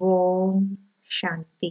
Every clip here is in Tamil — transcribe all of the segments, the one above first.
ஓம் சாந்தி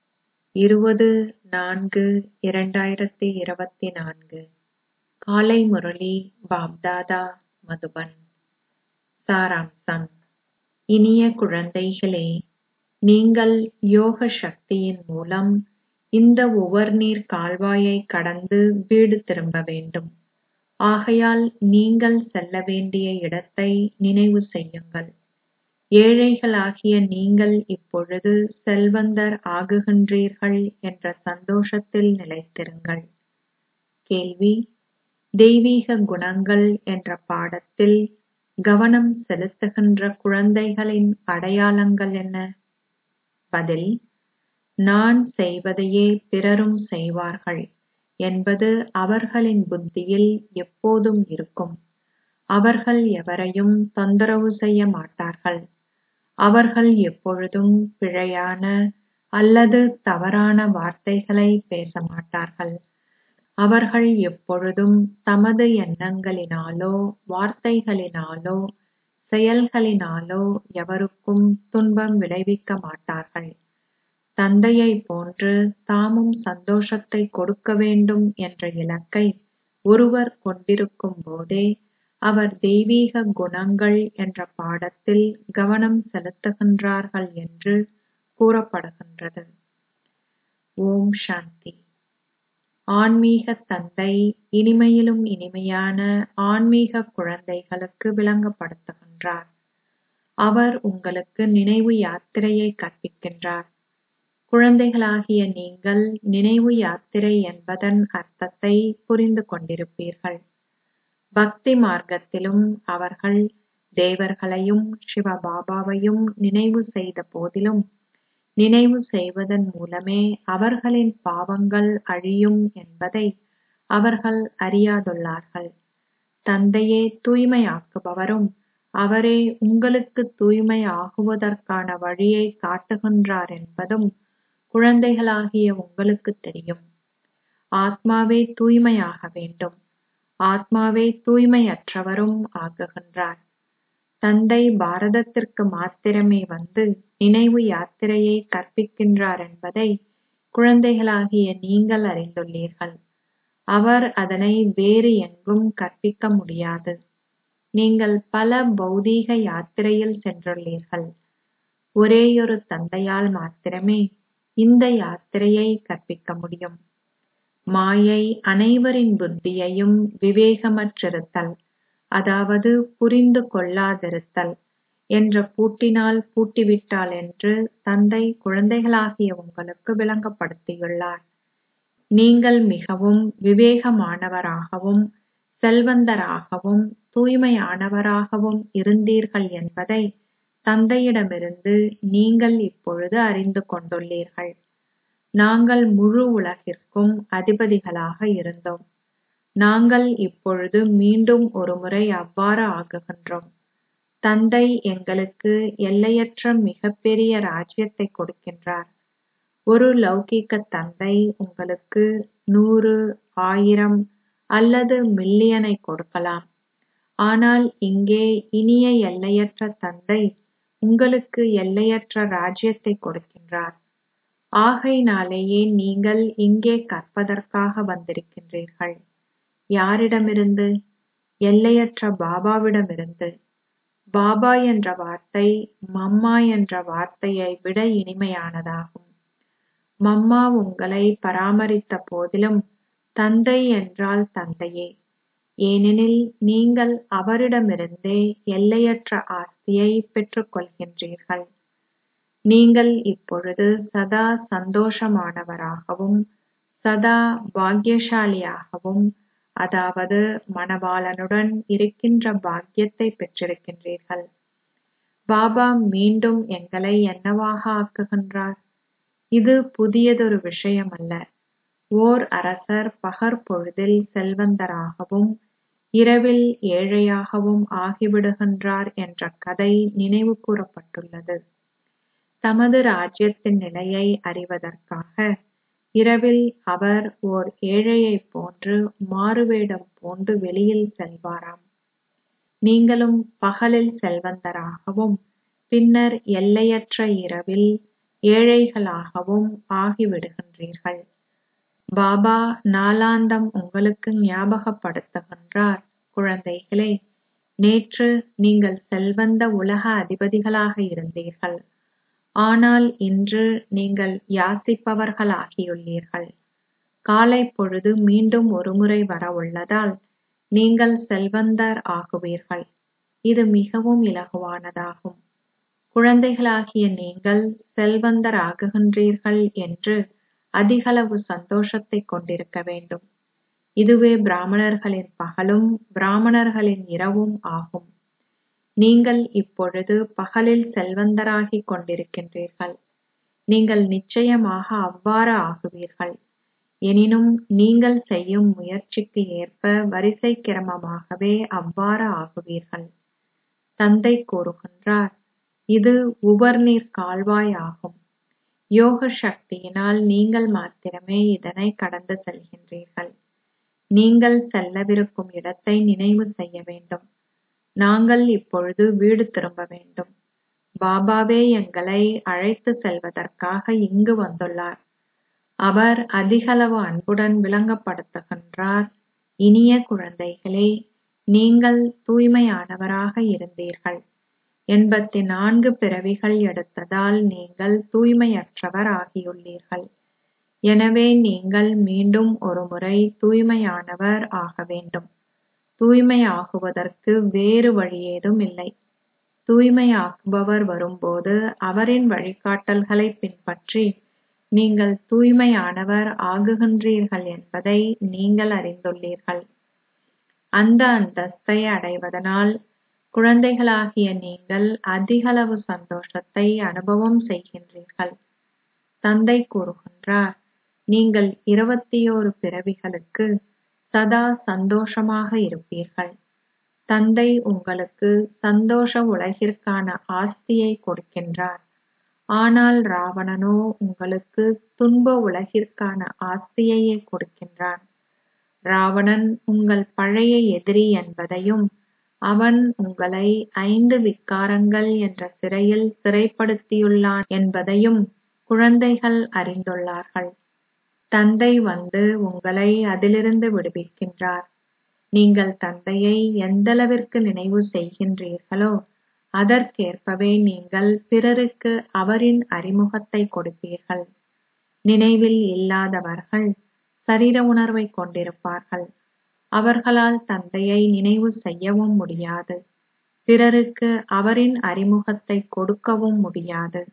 20-4-2024 காலை முரளி பாப்தாதா மதுபன். சாராம்சம். இனிய குழந்தைகளே, நீங்கள் யோக சக்தியின் மூலம் இந்த உவர்நீர் கால்வாயை கடந்து வீடு திரும்ப வேண்டும். ஆகையால் நீங்கள் செல்ல வேண்டிய இடத்தை நினைவு செய்யுங்கள். ஏழைகளாகிய நீங்கள் இப்பொழுது செல்வந்தர் ஆகுகின்றீர்கள் என்ற சந்தோஷத்தில் நிலைத்திருங்கள். கேள்வி: தெய்வீக குணங்கள் என்ற பாடத்தில் கவனம் செலுத்துகின்ற குழந்தைகளின் அடையாளங்கள் என்ன? பதில்: நான் செய்வதையே பிறரும் செய்வார்கள் என்பது அவர்களின் புத்தியில் எப்போதும் இருக்கும். அவர்கள் எவரையும் தொந்தரவு செய்ய மாட்டார்கள். அவர்கள் எப்பொழுதும் பிழையான அல்லது தவறான வார்த்தைகளை பேச மாட்டார்கள். அவர்கள் எப்பொழுதும் தமது எண்ணங்களினாலோ வார்த்தைகளினாலோ செயல்களினாலோ எவருக்கும் துன்பம் விளைவிக்க மாட்டார்கள். தந்தையைப் போன்று தாமும் சந்தோஷத்தை கொடுக்க வேண்டும் என்ற இலக்கை ஒருவர் கொண்டிருக்கும் போதே அவர் தெய்வீக குணங்கள் என்ற பாடத்தில் கவனம் செலுத்துகின்றார்கள் என்று கூறப்படுகின்றது. ஓம் சாந்தி. ஆன்மீக தந்தை இனிமையிலும் இனிமையான ஆன்மீக குழந்தைகளுக்கு விளங்கப்படுத்துகின்றார். அவர் உங்களுக்கு நினைவு யாத்திரையை கற்பிக்கின்றார். குழந்தைகளாகிய நீங்கள் நினைவு யாத்திரை என்பதன் அர்த்தத்தை புரிந்து கொண்டிருப்பீர்கள். பக்தி மார்க்கத்திலும் அவர்கள் தேவர்களையும் சிவபாபாவையும் நினைவு செய்த போதிலும் நினைவு செய்வதன் மூலமே அவர்களின் பாவங்கள் அழியும் என்பதை அவர்கள் அறியாதுள்ளார்கள். தந்தையே தூய்மையாக்குபவரும் அவரே உங்களுக்கு தூய்மை ஆகுவதற்கான வழியை காட்டுகின்றார் என்பதும் குழந்தைகளாகிய உங்களுக்கு தெரியும். ஆத்மாவே தூய்மையாக வேண்டும். ஆத்மாவே தூய்மையற்றவரும் ஆகுகின்றார். தந்தை பாரதத்திற்கு மாத்திரமே வந்து நினைவு யாத்திரையை கற்பிக்கின்றார் என்பதை குழந்தைகளாகிய நீங்கள் அறிந்துள்ளீர்கள். அவர் அதனை வேறு எங்கும் கற்பிக்க முடியாது. நீங்கள் பல பௌதீக யாத்திரையில் சென்றுள்ளீர்கள். ஒரேயொரு தந்தையால் மாத்திரமே இந்த யாத்திரையை கற்பிக்க முடியும். மாயை அனைவரின் புத்தியையும் விவேகமற்றிருத்தல், அதாவது புரிந்து கொள்ளாதிருத்தல் என்ற பூட்டினால் பூட்டிவிட்டாள் என்று தந்தை குழந்தைகளாகிய உங்களுக்கு விளங்கப்படுத்தியுள்ளார். நீங்கள் மிகவும் விவேகமானவராகவும் செல்வந்தராகவும் தூய்மையானவராகவும் இருந்தீர்கள் என்பதை தந்தையிடமிருந்து நீங்கள் இப்பொழுது அறிந்து கொண்டுள்ளீர்கள். நாங்கள் முழு உலகிற்கும் அதிபதிகளாக இருந்தோம். நாங்கள் இப்பொழுது மீண்டும் ஒருமுறை அவ்வாறு ஆகுகின்றோம். தந்தை எங்களுக்கு எல்லையற்ற மிகப்பெரிய ராஜ்யத்தை கொடுக்கின்றார். ஒரு லௌகிக தந்தை உங்களுக்கு 100, 1000 அல்லது மில்லியனை கொடுக்கலாம். ஆனால் இங்கே இனிய எல்லையற்ற தந்தை உங்களுக்கு எல்லையற்ற ராஜ்யத்தை கொடுக்கின்றார். ஆகையினாலேயே நீங்கள் இங்கே கற்பதற்காக வந்திருக்கின்றீர்கள். யாரிடமிருந்து? எல்லையற்ற பாபாவிடமிருந்து. பாபா என்ற வார்த்தை மம்மா என்ற வார்த்தையை விட இனிமையானதாகும். மம்மா உங்களை பராமரித்த போதிலும் தந்தை என்றால் தந்தையே. ஏனெனில் நீங்கள் அவரிடமிருந்தே எல்லையற்ற ஆஸ்தியை பெற்றுக் கொள்கின்றீர்கள். நீங்கள் இப்பொழுது சதா சந்தோஷமானவராகவும் சதா பாக்கியசாலியாகவும், அதாவது மணவாளனுடன் இருக்கின்ற பாக்கியத்தை பெற்றிருக்கின்றீர்கள். பாபா மீண்டும் எங்களை என்னவாக ஆக்குகின்றார்? இது புதியதொரு விஷயமல்ல. ஓர் அரசர் பகற்பொழுதில் செல்வந்தராகவும் இரவில் ஏழையாகவும் ஆகிவிடுகின்றார் என்ற கதை நினைவு கூறப்பட்டுள்ளது. தமது ராஜ்யத்தின் நிலையை அறிவதற்காக இரவில் அவர் ஓர் ஏழையைப் போன்று மாறுவேடம் பூண்டு வெளியில் செல்வாராம். நீங்களும் பகலில் செல்வந்தராகவும் பின்னர் எல்லையற்ற இரவில் ஏழைகளாகவும் ஆகிவிடுகின்றீர்கள். பாபா நாளாந்தம் உங்களுக்கு ஞாபகப்படுத்துகின்றார், குழந்தைகளே, நேற்று நீங்கள் செல்வந்த உலக அதிபதிகளாக இருந்தீர்கள். ஆனால் இன்று நீங்கள் யாசிப்பவர்களாகியுள்ளீர்கள். காலை பொழுது மீண்டும் ஒருமுறை வர உள்ளதால் நீங்கள் செல்வந்தர் ஆகுவீர்கள். இது மிகவும் இலகுவானதாகும். குழந்தைகளாகிய நீங்கள் செல்வந்தர் ஆகுகின்றீர்கள் என்று அதிகளவு சந்தோஷத்தை கொண்டிருக்க வேண்டும். இதுவே பிராமணர்களின் பகலும் பிராமணர்களின் இரவும் ஆகும். நீங்கள் இப்பொழுது பகலில் செல்வந்தராகிக் கொண்டிருக்கின்றீர்கள். நீங்கள் நிச்சயமாக அவ்வாறு ஆகுவீர்கள். எனினும் நீங்கள் செய்யும் முயற்சிக்கு ஏற்ப வரிசை கிரமமாகவே அவ்வாறு ஆகுவீர்கள். தந்தை கூறுகின்றார், இது உவர்நீர் கால்வாய் ஆகும். யோக சக்தியினால் நீங்கள் மாத்திரமே இதனை கடந்து செல்கின்றீர்கள். நீங்கள் செல்லவிருக்கும் இடத்தை நினைவு செய்ய வேண்டும். நாங்கள் இப்பொழுது வீடு திரும்ப வேண்டும். பாபாவே எங்களை அழைத்து செல்வதற்காக இங்கு வந்துள்ளார். அவர் அதிகளவு அன்புடன் விளங்கப்படுத்துகின்றார், இனிய குழந்தைகளே, நீங்கள் தூய்மையானவராக இருந்தீர்கள். 84 பிறவிகள் எடுத்ததால் நீங்கள் தூய்மையற்றவர் ஆகியுள்ளீர்கள். எனவே நீங்கள் மீண்டும் ஒருமுறை தூய்மையானவர் ஆக வேண்டும். தூய்மையாகுவதற்கு வேறு வழியேதும் இல்லை. தூய்மையாக்குபவர் வரும்போது அவரின் வழிகாட்டல்களை பின்பற்றி நீங்கள் தூய்மையானவர் ஆகுகின்றீர்கள் என்பதை நீங்கள் அறிந்துள்ளீர்கள். அந்த அந்தஸ்தை அடைவதனால் குழந்தைகளாகிய நீங்கள் அதிகளவு சந்தோஷத்தை அனுபவம் செய்கின்றீர்கள். தந்தை கூறுகின்றார், நீங்கள் 21 பிறவிகளுக்கு சதா சந்தோஷமாக இருப்பீர்கள். தந்தை உங்களுக்கு சந்தோஷ உலகிற்கான ஆஸ்தியை கொடுக்கின்றார். ஆனால் ராவணனோ உங்களுக்கு துன்ப உலகிற்கான ஆஸ்தியையே கொடுக்கின்றான். ராவணன் உங்கள் பழைய எதிரி என்பதையும் அவன் உங்களை 5 விக்காரங்கள் என்ற சிறையில் சிறைப்படுத்தியுள்ளான் என்பதையும் குழந்தைகள் அறிந்துள்ளார்கள். தந்தை வந்து உங்களை அதிலிருந்து விடுவிக்கின்றார். நீங்கள் தந்தையை எந்தளவிற்கு நினைவு செய்கின்றீர்களோ அதற்கேற்பவே நீங்கள் பிறருக்கு அவரின் அறிமுகத்தை கொடுப்பீர்கள். நினைவில் இல்லாதவர்கள் சரீர உணர்வை கொண்டிருப்பார்கள். அவர்களால் தந்தையை நினைவு செய்யவும் முடியாது. பிறருக்கு அவரின் அறிமுகத்தை கொடுக்கவும் முடியாது.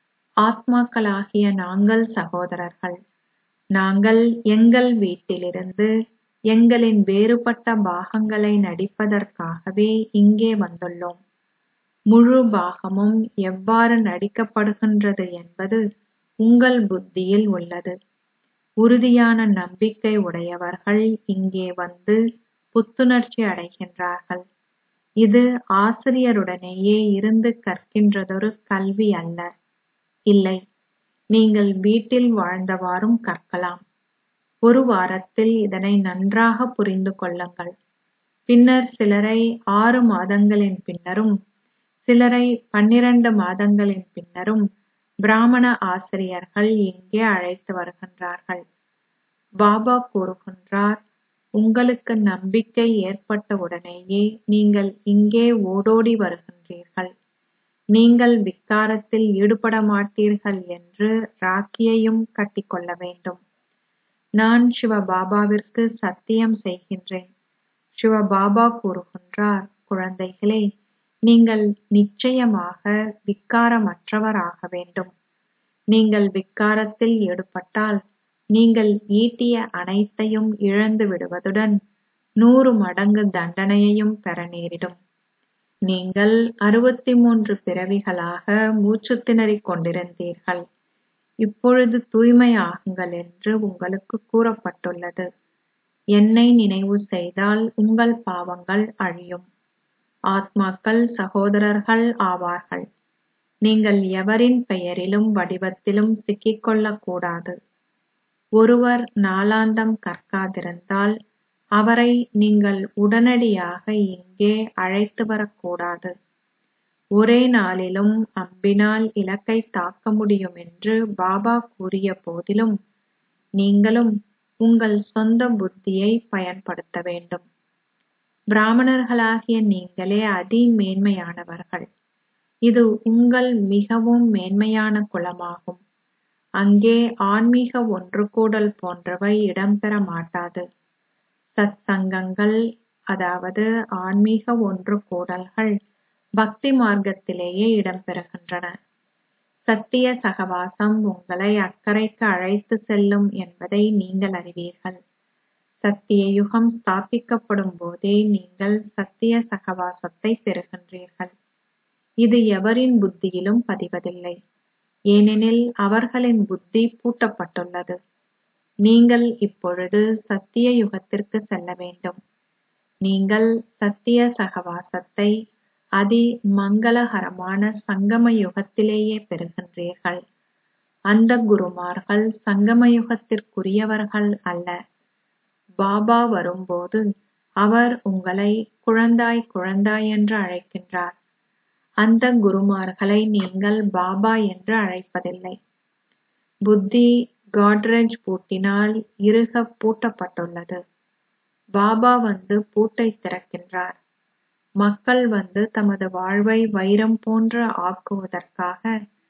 ஆத்மாக்களாகிய நாங்கள் சகோதரர்கள். நாங்கள் எங்கள் வீட்டிலிருந்து எங்களின் வேறுபட்ட பாகங்களை நடிப்பதற்காகவே இங்கே வந்துள்ளோம். முழு பாகமும் எவ்வாறு நடிக்கப்படுகின்றது என்பது உங்கள் புத்தியில் உள்ளது. உறுதியான நம்பிக்கை உடையவர்கள் இங்கே வந்து புத்துணர்ச்சி அடைகின்றார்கள். இது ஆசிரியருடனேயே இருந்து கற்கின்றதொரு கல்வி அல்ல. இல்லை, நீங்கள் வீட்டில் வாழ்ந்தவாறும் கற்கலாம். ஒரு வாரத்தில் இதனை நன்றாக புரிந்து கொள்ளுங்கள். பின்னர் சிலரை 6 மாதங்களின் பின்னரும் சிலரை 12 மாதங்களின் பின்னரும் பிராமண ஆசிரியர்கள் இங்கே அழைத்து வருகின்றார்கள். பாபா கூறுகின்றார், உங்களுக்கு நம்பிக்கை ஏற்பட்டவுடனேயே நீங்கள் இங்கே ஓடோடி வருகின்றீர்கள். நீங்கள் விக்காரத்தில் ஈடுபட மாட்டீர்கள் என்று ராக்கியையும் கட்டிக்கொள்ள வேண்டும். நான் சிவபாபாவிற்கு சத்தியம் செய்கின்றேன். சிவபாபா கூறுகின்றார், குழந்தைகளே, நீங்கள் நிச்சயமாக விக்காரமற்றவராக வேண்டும். நீங்கள் விக்காரத்தில் ஈடுபட்டால் நீங்கள் ஈட்டிய அனைத்தையும் இழந்து விடுவதுடன் 100 மடங்கு தண்டனையையும் பெற நேரிடும். நீங்கள் 63 பிறவிகளாக மூச்சு திணறிக் கொண்டிருந்தீர்கள். இப்பொழுது தூய்மையாகுங்கள் என்று உங்களுக்கு கூறப்பட்டுள்ளது. என்னை நினைவு செய்தால் உங்கள் பாவங்கள் அழியும். ஆத்மாக்கள் சகோதரர்கள் ஆவார்கள். நீங்கள் எவரின் பெயரிலும் வடிவத்திலும் சிக்கிக்கொள்ளக் கூடாது. ஒருவர் நாளாந்தம் கற்காதிருந்தால் அவரை நீங்கள் உடனடியாக இங்கே அழைத்து வரக்கூடாது. ஒரே நாளிலும் அம்பினால் இலக்கை தாக்க முடியும் என்று பாபா கூறிய போதிலும் நீங்களும் உங்கள் சொந்த புத்தியை பயன்படுத்த வேண்டும். பிராமணர்களாகிய நீங்களே அதிமேன்மையானவர்கள். இது உங்கள் மிகவும் மேன்மையான குலமாகும். அங்கே ஆன்மீக ஒன்று கூடல் போன்றவை இடம்பெற மாட்டாது. சத் சங்கங்கள், அதாவது ஆன்மீக ஒன்று கூடல்கள், பக்தி மார்க்கத்திலேயே இடம்பெறுகின்றன. சத்திய சகவாசம் உங்களை அக்கறைக்கு அழைத்து செல்லும் என்பதை நீங்கள் அறிவீர்கள். சத்திய யுகம் ஸ்தாபிக்கப்படும் போதே நீங்கள் சத்திய சகவாசத்தை பெறுகின்றீர்கள். இது எவரின் புத்தியிலும் பதிவதில்லை, ஏனெனில் அவர்களின் புத்தி பூட்டப்பட்டுள்ளது. நீங்கள் இப்பொழுது சத்திய யுகத்திற்கு செல்ல வேண்டும். நீங்கள் சத்திய சகவாசத்தை அதி மங்களகரமான சங்கம யுகத்திலேயே பெறுகின்றீர்கள். அந்த குருமார்கள் சங்கம யுகத்திற்குரியவர்கள் அல்ல. பாபா வரும்போது அவர் உங்களை குழந்தாய் குழந்தாய் என்று அழைக்கின்றார். அந்த குருமார்களை நீங்கள் பாபா என்று அழைப்பதில்லை. புத்தி காட்ரேஜ் பூட்டினால் இறுக பூட்டப்பட்டுள்ளது. பாபா வந்து பூட்டை திறக்கின்றார். மக்கள் வந்து தமது வாழ்வை வைரம் போன்று ஆக்குவதற்காக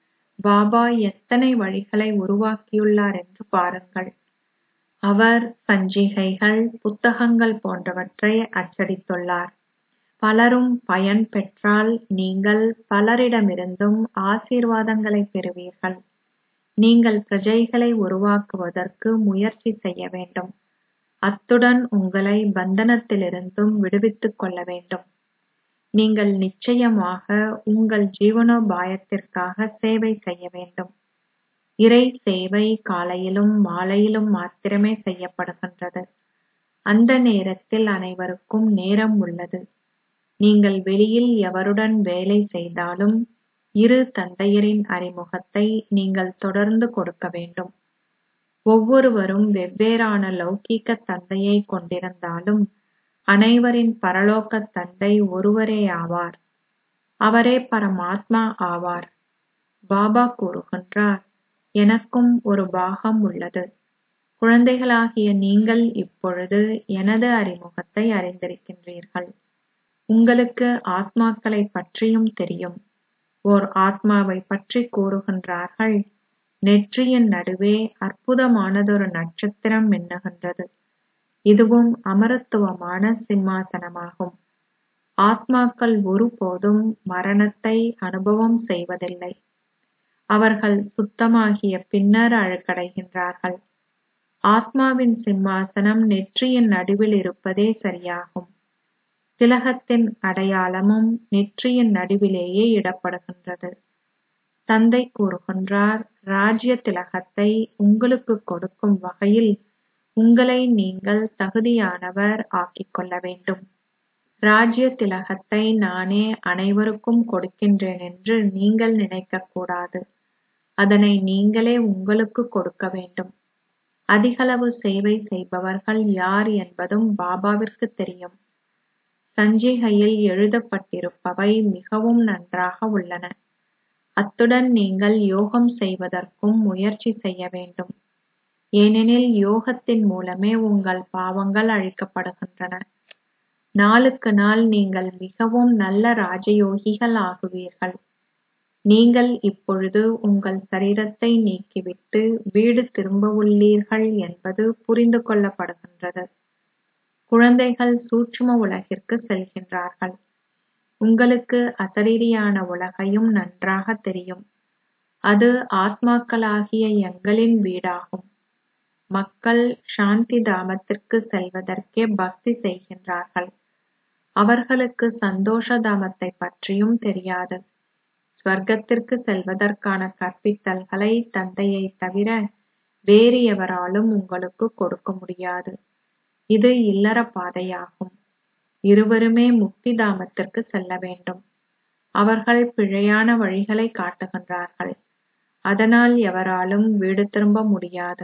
பாபா எத்தனை வழிகளை உருவாக்கியுள்ளார் என்று பாருங்கள். அவர் சஞ்சிகைகள், புத்தகங்கள் போன்றவற்றை அச்சடித்துள்ளார். பலரும் பயன் பெற்றால் நீங்கள் பலரிடமிருந்தும் ஆசீர்வாதங்களை பெறுவீர்கள். நீங்கள் பிரஜைகளை உருவாக்குவதற்கு முயற்சி செய்ய வேண்டும். அத்துடன் உங்களை பந்தனத்திலிருந்தும் விடுவித்துக் கொள்ள வேண்டும். நீங்கள் நிச்சயமாக உங்கள் ஜீவனோபாயத்திற்காக சேவை செய்ய வேண்டும். இறை சேவை காலையிலும் மாலையிலும் மாத்திரமே செய்யப்படுகின்றது. அந்த நேரத்தில் அனைவருக்கும் நேரம் உள்ளது. நீங்கள் வெளியில் எவருடன் வேலை செய்தாலும் இரு தந்தையரின் அறிமுகத்தை நீங்கள் தொடர்ந்து கொடுக்க வேண்டும். ஒவ்வொருவரும் வெவ்வேறான லௌகீக தந்தையை கொண்டிருந்தாலும் அனைவரின் பரலோக தந்தை ஒருவரே ஆவார். அவரே பரமாத்மா ஆவார். பாபா கூறுகின்றார், எனக்கும் ஒரு பாகம் உள்ளது. குழந்தைகளாகிய நீங்கள் இப்பொழுது எனது அறிமுகத்தை அறிந்திருக்கின்றீர்கள். உங்களுக்கு ஆத்மாக்களை பற்றியும் தெரியும். ஓர் ஆத்மாவை பற்றி கூறுகின்றார்கள், நெற்றியின் நடுவே அற்புதமானதொரு நட்சத்திரம் மின்னுகின்றது. இதுவும் அமரத்துவமான சிம்மாசனமாகும். ஆத்மாக்கள் ஒருபோதும் மரணத்தை அனுபவம் செய்வதில்லை. அவர்கள் சுத்தமாகிய பின்னர் அழுக்கடைகின்றார்கள். ஆத்மாவின் சிம்மாசனம் நெற்றியின் நடுவில் இருப்பதே சரியாகும். திலகத்தின் அடையாளமும் நெற்றியின் நடுவிலேயே இடப்படுகின்றது. தந்தை கூறுகின்றார், ராஜ்ய திலகத்தை உங்களுக்கு கொடுக்கும் வகையில் உங்களை நீங்கள் தகுதியானவர் ஆக்கிக்கொள்ள வேண்டும். ராஜ்ய திலகத்தை நானே அனைவருக்கும் கொடுக்கின்றேன் என்று நீங்கள் நினைக்கக்கூடாது. அதனை நீங்களே உங்களுக்கு கொடுக்க வேண்டும். அதிகளவு சேவை செய்பவர்கள் யார் என்பதும் பாபாவிற்கு தெரியும். சஞ்சிகையில் எழுதப்பட்டிருப்பவை மிகவும் நன்றாக உள்ளன. அத்துடன் நீங்கள் யோகம் செய்வதற்கும் முயற்சி செய்ய வேண்டும். ஏனெனில் யோகத்தின் மூலமே உங்கள் பாவங்கள் அழிக்கப்படுகின்றன. நாளுக்கு நாள் நீங்கள் மிகவும் நல்ல ராஜயோகிகள் ஆகுவீர்கள். நீங்கள் இப்பொழுது உங்கள் சரீரத்தை நீக்கிவிட்டு வீடு திரும்பவுள்ளீர்கள் என்பது புரிந்து கொள்ளப்படுகின்றது. குழந்தைகள் சூட்சும உலகிற்கு செல்கின்றார்கள். உங்களுக்கு அசரீரியான உலகையும் நன்றாக தெரியும். அது ஆத்மாக்களாகிய எங்களின் வீடாகும். மக்கள் சாந்தி தாமத்திற்கு செல்வதற்கே பக்தி செய்கின்றார்கள். அவர்களுக்கு சந்தோஷ தாமத்தை பற்றியும் தெரியாது. ஸ்வர்க்கத்திற்கு செல்வதற்கான கற்பித்தல்களை தந்தையை தவிர வேறு எவராலும் உங்களுக்கு கொடுக்க முடியாது. இது இல்லற பாதையாகும். இருவருமே முக்தி தாமத்திற்கு செல்ல வேண்டும். அவர்கள் பிழையான வழிகளை காட்டுகின்றார்கள். அதனால் எவராலும் வீடு திரும்ப முடியாது.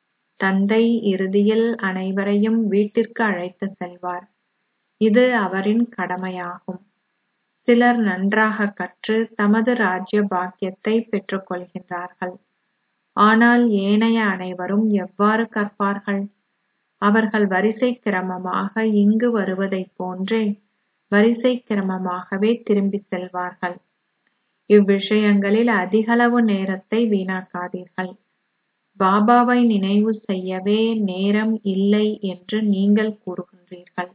தந்தை இறுதியில் அனைவரையும் வீட்டிற்கு அழைத்து செல்வார். இது அவரின் கடமையாகும். சிலர் நன்றாக கற்று தமது ராஜ்ய பாக்கியத்தை பெற்றுக் கொள்கின்றார்கள். ஆனால் ஏனைய அனைவரும் எவ்வாறு கற்பார்கள்? அவர்கள் வரிசை கிரமமாக இங்கு வருவதைப் போன்றே வரிசை கிரமமாகவே திரும்பி செல்வார்கள். இவ்விஷயங்களில் அதிகளவு நேரத்தை வீணாக்காதீர்கள். பாபாவை நினைவு செய்யவே நேரம் இல்லை என்று நீங்கள் கூறுகின்றீர்கள்.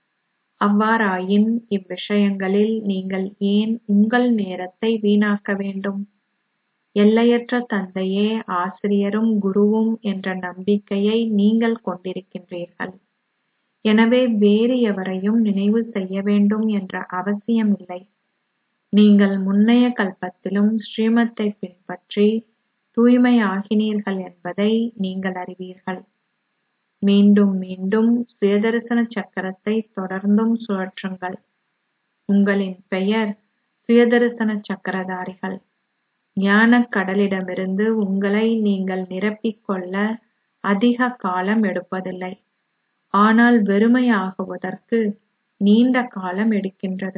அவ்வாறாயின் இவ்விஷயங்களில் நீங்கள் ஏன் உங்கள் நேரத்தை வீணாக்க வேண்டும்? எல்லையற்ற தந்தையே ஆசிரியரும் குருவும் என்ற நம்பிக்கையை நீங்கள் கொண்டிருக்கின்றீர்கள். எனவே வேறு எவரையும் நினைவு செய்ய வேண்டும் என்ற அவசியமில்லை. நீங்கள் முன்னைய கல்பத்திலும் ஸ்ரீமத்தை பின்பற்றி தூய்மையாகினீர்கள் என்பதை நீங்கள் அறிவீர்கள். மீண்டும் மீண்டும் சுயதரிசன சக்கரத்தை தொடர்ந்தும் சுழற்றுங்கள். உங்களின் பெயர் சுயதரிசன சக்கரதாரிகள். ஞானக் கடலிடமிருந்து உங்களை நீங்கள் நிரப்பிக்கொள்ள அதிக காலம் எடுப்பதில்லை. ஆனால் வெறுமையாகுவதற்கு நீண்ட காலம் எடுக்கின்றது.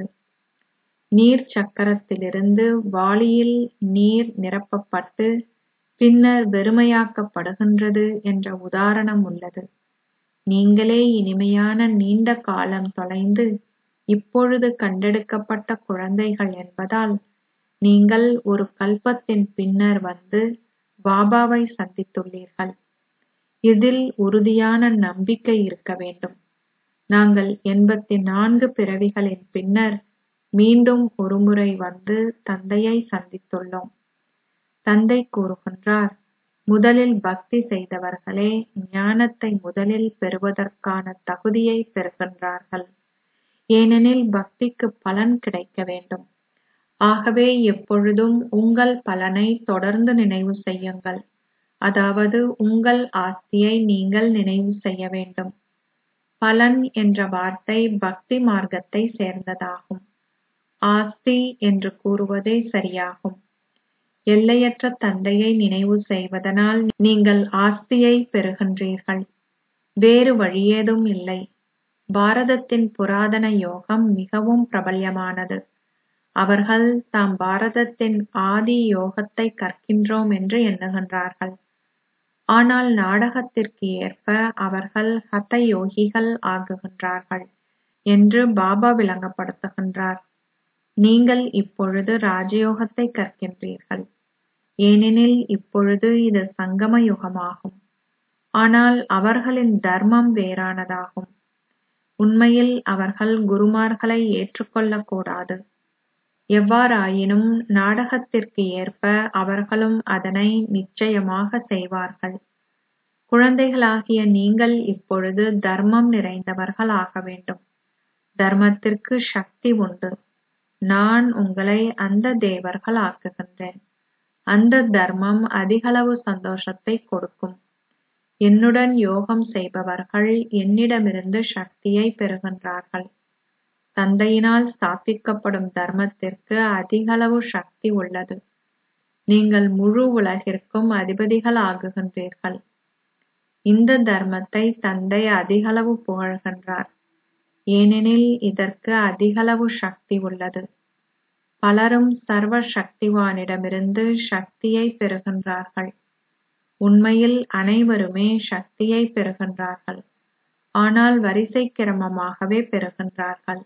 நீர் சக்கரத்திலிருந்து வாளியில் நீர் நிரப்பப்பட்டு பின்னர் வெறுமையாக்கப்படுகின்றது என்ற உதாரணம் உள்ளது. நீங்களே இனிமையான நீண்ட காலம் தொலைந்து இப்பொழுது கண்டெடுக்கப்பட்ட குழந்தைகள் என்பதால் நீங்கள் ஒரு கல்பத்தின் பின்னர் வந்து பாபாவை சந்தித்துள்ளீர்கள். இதில் உறுதியான நம்பிக்கை இருக்க வேண்டும். நாங்கள் 84 பிறவிகளின் பின்னர் மீண்டும் ஒருமுறை வந்து தந்தையை சந்தித்துள்ளோம். தந்தை கூறுகின்றார், முதலில் பக்தி செய்தவர்களே ஞானத்தை முதலில் பெறுவதற்கான தகுதியை பெறுகின்றார்கள். ஏனெனில் பக்திக்கு பலன் கிடைக்க வேண்டும். ஆகவே எப்பொழுதும் உங்கள் பலனை தொடர்ந்து நினைவு செய்யுங்கள். அதாவது உங்கள் ஆஸ்தியை நீங்கள் நினைவு செய்ய வேண்டும். பலன் என்ற வார்த்தை பக்தி மார்க்கத்தை சேர்ந்ததாகும். ஆஸ்தி என்று கூறுவதே சரியாகும். எல்லையற்ற தந்தையை நினைவு செய்வதனால் நீங்கள் ஆஸ்தியை பெறுகின்றீர்கள். வேறு வழியேதும் இல்லை. பாரதத்தின் புராதன யோகம் மிகவும் பிரபல்யமானது. அவர்கள் தாம் பாரதத்தின் ஆதி யோகத்தை கற்கின்றோம் என்று எண்ணுகின்றார்கள். ஆனால் நாடகத்திற்கு ஏற்ப அவர்கள் ஹத யோகிகள் ஆகுகின்றார்கள் என்று பாபா விளங்கப்படுத்துகின்றார். நீங்கள் இப்பொழுது ராஜயோகத்தை கற்கின்றீர்கள். ஏனெனில் இப்பொழுது இது சங்கம யுகமாகும். ஆனால் அவர்களின் தர்மம் வேறானதாகும். உண்மையில் அவர்கள் குருமார்களை ஏற்றுக்கொள்ளக்கூடாது. எவ்வாறாயினும் நாடகத்திற்கு ஏற்ப அவர்களும் அதனை நிச்சயமாக செய்வார்கள். குழந்தைகளாகிய நீங்கள் இப்பொழுது தர்மம் நிறைந்தவர்கள் ஆக வேண்டும். தர்மத்திற்கு சக்தி உண்டு. நான் உங்களை அந்த தேவர்கள் ஆக்குகின்றேன். அந்த தர்மம் அதிகளவு சந்தோஷத்தை கொடுக்கும். என்னுடன் யோகம் செய்பவர்கள் என்னிடமிருந்து சக்தியை பெறுகின்றார்கள். தந்தையினால் ஸ்தாபிக்கப்படும் தர்மத்திற்கு அதிகளவு சக்தி உள்ளது. நீங்கள் முழு உலகிற்கும் அதிபதிகள் ஆகுகின்றீர்கள். இந்த தர்மத்தை தந்தை அதிகளவு புகழ்கின்றார். ஏனெனில் இதற்கு அதிகளவு சக்தி உள்ளது. பலரும் சர்வ சக்திவானிடமிருந்து சக்தியை பெறுகின்றார்கள். உண்மையில் அனைவருமே சக்தியை பெறுகின்றார்கள். ஆனால் வரிசை கிரமமாகவே பெறுகின்றார்கள்.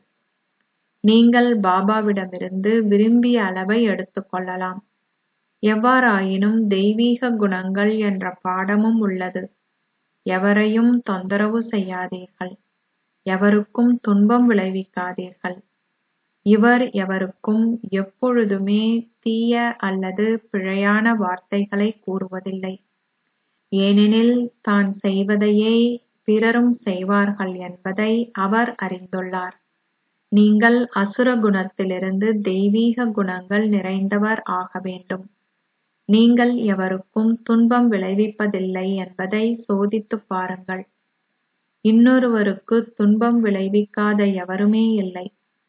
நீங்கள் பாபாவிடமிருந்து விரும்பிய அளவை எடுத்துக்கொள்ளலாம். எவ்வாறாயினும் தெய்வீக குணங்கள் என்ற பாடமும் உள்ளது. எவரையும் தொந்தரவு செய்யாதீர்கள். எவருக்கும் துன்பம் விளைவிக்காதீர்கள். இவர் எவருக்கும் எப்பொழுதுமே தீய அல்லது பிழையான வார்த்தைகளை கூறுவதில்லை. ஏனெனில் தான் செய்வதையே பிறரும் செய்வார்கள் என்பதை அவர் அறிந்துள்ளார். நீங்கள் அசுர குணத்திலிருந்து தெய்வீக குணங்கள் நிறைந்தவர் ஆக வேண்டும். நீங்கள் எவருக்கும் துன்பம் விளைவிப்பதில்லை என்பதை சோதித்துப் பாருங்கள். இன்னொருவருக்கு துன்பம் விளைவிக்காத எவருமே இல்லை.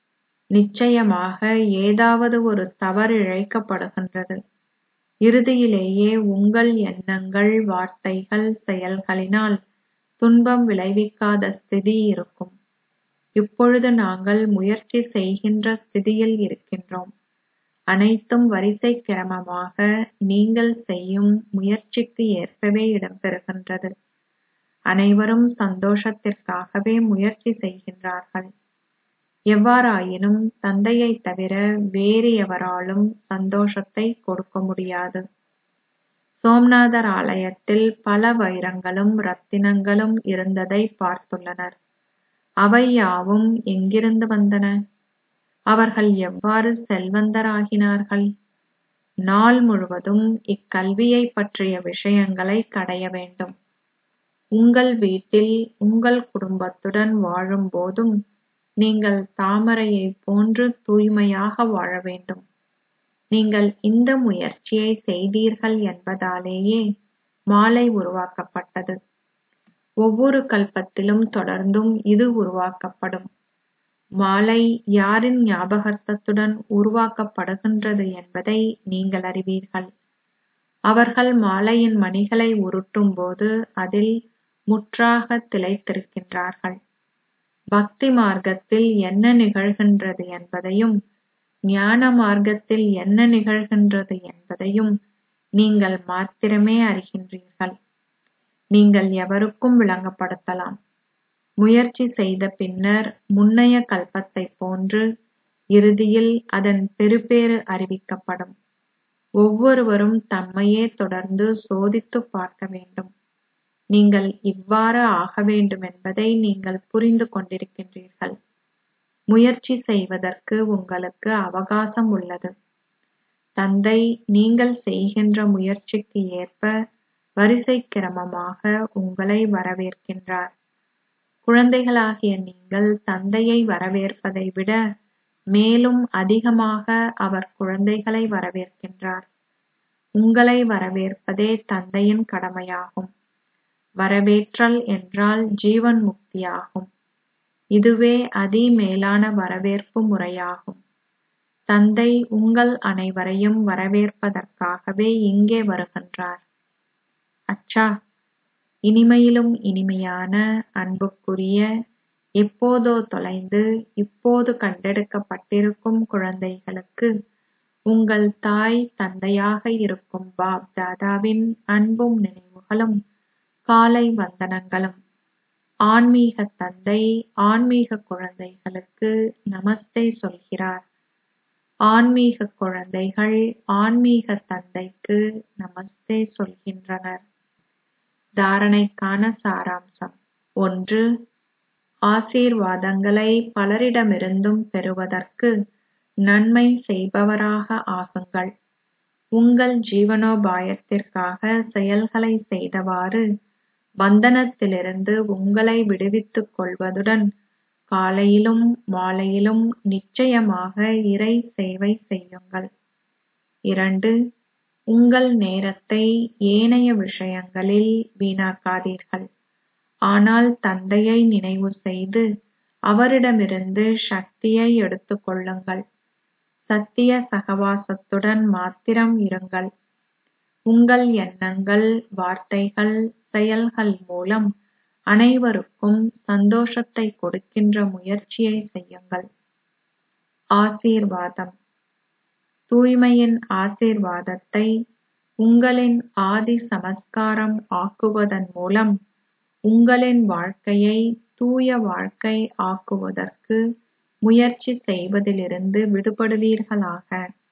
நிச்சயமாக ஏதாவது ஒரு தவறு இழைக்கப்படுகின்றது. இறுதியிலேயே உங்கள் எண்ணங்கள், வார்த்தைகள், செயல்களினால் துன்பம் விளைவிக்காத ஸ்திதி இருக்கும். இப்பொழுது நாங்கள் முயற்சி செய்கின்ற ஸ்திதியில் இருக்கின்றோம். அனைத்தும் வரிசை கிரமமாக நீங்கள் செய்யும் முயற்சிக்கு ஏற்பவே இடம்பெறுகின்றது. அனைவரும் சந்தோஷத்திற்காகவே முயற்சி செய்கின்றார்கள். எவ்வாறாயினும் தந்தையைத் தவிர வேறு எவராலும் சந்தோஷத்தை கொடுக்க முடியாது. சோம்நாதர் ஆலயத்தில் பல வைரங்களும் ரத்தினங்களும் இருந்ததை பார்த்துள்ளனர். அவை யாவும் எங்கிருந்து வந்தன? அவர்கள் எவ்வாறு செல்வந்தராகினார்கள்? நாள் முழுவதும் இக்கல்வியைப் பற்றிய விஷயங்களை கடைய வேண்டும். உங்கள் வீட்டில் உங்கள் குடும்பத்துடன் வாழும் போதும் நீங்கள் தாமரையைப் போன்று தூய்மையாக வாழ வேண்டும். நீங்கள் இந்த முயற்சியை செய்தீர்கள் என்பதாலேயே மாலை உருவாக்கப்பட்டது. ஒவ்வொரு கல்பத்திலும் தொடர்ந்தும் இது உருவாக்கப்படும். மாலை யாரின் ஞாபகார்த்தத்துடன் உருவாக்கப்படுகின்றது என்பதை நீங்கள் அறிவீர்கள். அவர்கள் மாலையின் மணிகளை உருட்டும் போது அதில் முற்றாக திளைத்திருக்கின்றார்கள். பக்தி மார்க்கத்தில் என்ன நிகழ்கின்றது என்பதையும் ஞான மார்க்கத்தில் என்ன நிகழ்கின்றது என்பதையும் நீங்கள் மாத்திரமே அறிகின்றீர்கள். நீங்கள் எவருக்கும் விளங்கப்படுத்தலாம். முயற்சி செய்த பின்னர் முன்னைய கல்பத்தைப் போன்று இறுதியில் அதன் பெறுபேறு அறிவிக்கப்படும். ஒவ்வொருவரும் தம்மையே தொடர்ந்து சோதித்துப் பார்க்க வேண்டும். நீங்கள் இவ்வாறு ஆக வேண்டுமென்பதை நீங்கள் புரிந்து கொண்டிருக்கின்றீர்கள். முயற்சி செய்வதற்கு உங்களுக்கு அவகாசம் உள்ளது. தந்தை நீங்கள் செய்கின்ற முயற்சிக்கு ஏற்ப வரிசை கிரமமாக உங்களை வரவேற்கின்றார். குழந்தைகளாகிய நீங்கள் தந்தையை வரவேற்பதை விட மேலும் அதிகமாக அவர் குழந்தைகளை வரவேற்கின்றார். உங்களை வரவேற்பதே தந்தையின் கடமையாகும். வரவேற்றல் என்றால் ஜீவன் முக்தியாகும். இதுவே அதி மேலான வரவேற்பு முறையாகும். தந்தை உங்கள் அனைவரையும் வரவேற்பதற்காகவே இங்கே வருகின்றார். அச்சா, இனிமையிலும் இனிமையான அன்புக்குரிய, எப்போதோ தொலைந்து இப்போது கண்டெடுக்கப்பட்டிருக்கும் குழந்தைகளுக்கு உங்கள் தாய் தந்தையாக இருக்கும் பாப் தாதாவின் அன்பும் நினைவுகளும் காலை வந்தனங்களும். ஆன்மீக தந்தை ஆன்மீக குழந்தைகளுக்கு நமஸ்தே சொல்கிறார். ஆன்மீக குழந்தைகள் ஆன்மீக தந்தைக்கு நமஸ்தே சொல்கின்றனர். தாரணைக்கான சாராம்சம். 1. ஆசீர்வாதங்களை பலரிடமிருந்தும் பெறுவதற்கு நன்மை செய்பவராக ஆகுங்கள். உங்கள் ஜீவனோபாயத்திற்காக செயல்களை செய்தவாறு பந்தனத்திலிருந்து உங்களை விடுவித்துக் கொள்வதுடன் காலையிலும் மாலையிலும் நிச்சயமாக இறை சேவை செய்யுங்கள். 2. உங்கள் நேரத்தை ஏனைய விஷயங்களில் வீணாக்காதீர்கள். ஆனால் தந்தையை நினைவு செய்து அவரிடமிருந்து சக்தியை எடுத்துக் கொள்ளுங்கள். சத்திய சகவாசத்துடன் மாத்திரம் இருங்கள். உங்கள் எண்ணங்கள், வார்த்தைகள், செயல்கள் மூலம் அனைவருக்கும் சந்தோஷத்தை கொடுக்கின்ற முயற்சியை செய்யுங்கள். ஆசீர்வாதம். தூய்மையின் ஆசீர்வாதத்தை உங்களின் ஆதி சமஸ்காரம் ஆக்குவதன் மூலம் உங்களின் வாழ்க்கையை தூய வாழ்க்கை ஆக்குவதற்கு முயற்சி செய்வதிலிருந்து விடுபடுவீர்களாக.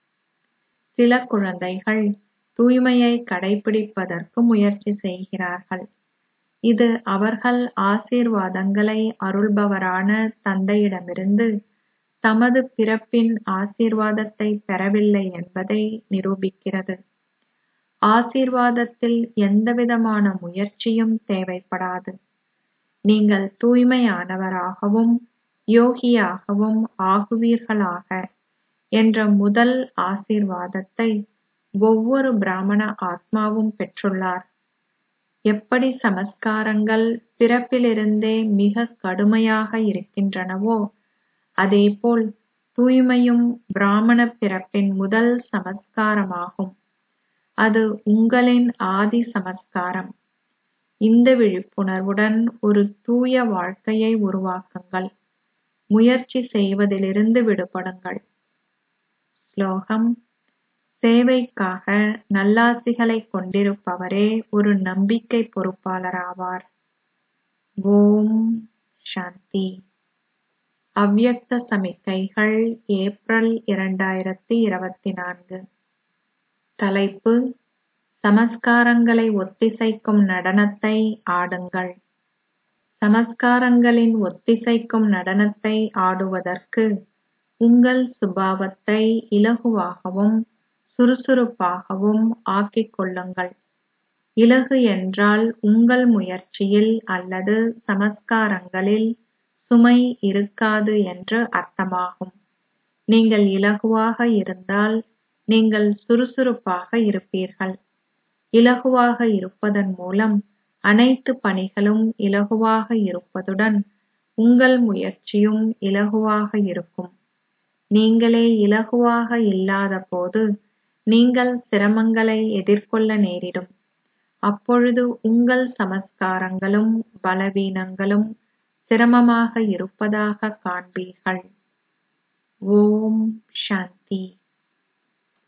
சில குழந்தைகள் தூய்மையை கடைபிடிப்பதற்கு முயற்சி செய்கிறார்கள். இது அவர்கள் ஆசீர்வாதங்களை அருள்பவரான தந்தையிடமிருந்து தமது பிறப்பின் ஆசீர்வாதத்தை பெறவில்லை என்பதை நிரூபிக்கிறது. ஆசீர்வாதத்தில் எந்தவிதமான முயற்சியும் தேவைப்படாது. நீங்கள் தூய்மையானவராகவும் யோகியாகவும் ஆகுவீர்களாக என்ற முதல் ஆசீர்வாதத்தை ஒவ்வொரு பிராமண ஆத்மாவும் பெற்றுள்ளார். எப்படி சமஸ்காரங்கள் பிறப்பிலிருந்தே மிக கடுமையாக இருக்கின்றனவோ அதேபோல் தூய்மையும் பிராமண பிறப்பின் முதல் சமஸ்காரமாகும். அது உங்களின் ஆதி சமஸ்காரம். இந்த விழிப்புணர்வுடன் ஒரு தூய வாழ்க்கையை உருவாக்குங்கள். முயற்சி செய்வதிலிருந்து விடுபடுங்கள். ஸ்லோகம்: சேவைக்காக நல்லாசிகளைக் கொண்டிருப்பவரே ஒரு நம்பிக்கை பொறுப்பாளராவார். ஓம் சாந்தி. அவ்யக்த சமிக்கைகள் ஏப்ரல் 2024. தலைப்பு: சமஸ்காரங்களை ஒத்திசைக்கும் நடனத்தை ஆடுங்கள். சமஸ்காரங்களின் ஒத்திசைக்கும் நடனத்தை ஆடுவதற்கு உங்கள் சுபாவத்தை இலகுவாகவும் சுறுசுறுப்பாகவும் ஆக்கிக் கொள்ளுங்கள். இலகு என்றால் உங்கள் முயற்சியில் அல்லது சமஸ்காரங்களில் சுமை இருக்காது என்று அர்த்தமாகும். நீங்கள் இலகுவாக இருந்தால் நீங்கள் சுறுசுறுப்பாக இருப்பீர்கள். இலகுவாக இருப்பதன் மூலம் அனைத்து பணிகளும் இலகுவாக இருப்பதுடன் உங்கள் முயற்சியும் இலகுவாக இருக்கும். நீங்களே இலகுவாக இல்லாத போது நீங்கள் சிரமங்களை எதிர்கொள்ள நேரிடும். அப்பொழுது உங்கள் சமஸ்காரங்களும் பலவீனங்களும் சிரமமாக இருப்பதாக காண்பீர்கள். ஓம் சாந்தி.